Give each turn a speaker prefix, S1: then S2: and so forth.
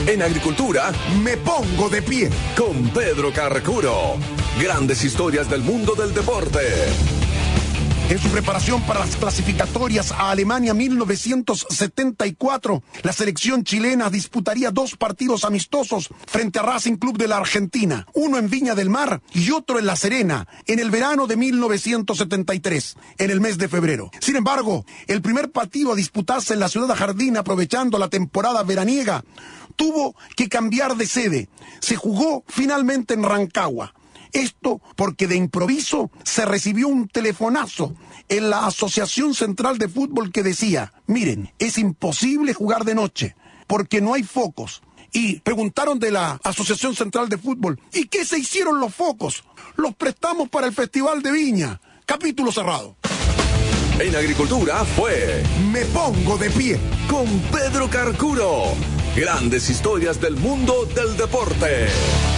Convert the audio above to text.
S1: En agricultura, me pongo de pie con Pedro Carcuro. Grandes historias del mundo del deporte.
S2: En su preparación para las clasificatorias a Alemania 1974, la selección chilena disputaría 2 partidos amistosos frente a Racing Club de la Argentina, uno en Viña del Mar y otro en La Serena, en el verano de 1973, en el mes de febrero. Sin embargo, el primer partido a disputarse en la ciudad de Jardín, aprovechando la temporada veraniega, tuvo que cambiar de sede. Se jugó finalmente en Rancagua. Esto porque de improviso se recibió un telefonazo en la Asociación Central de Fútbol que decía: miren, es imposible jugar de noche porque no hay focos. Y preguntaron de la Asociación Central de Fútbol: ¿y qué se hicieron los focos? Los prestamos para el Festival de Viña. Capítulo cerrado.
S1: En agricultura fue Me Pongo de Pie con Pedro Carcuro. Grandes historias del mundo del deporte.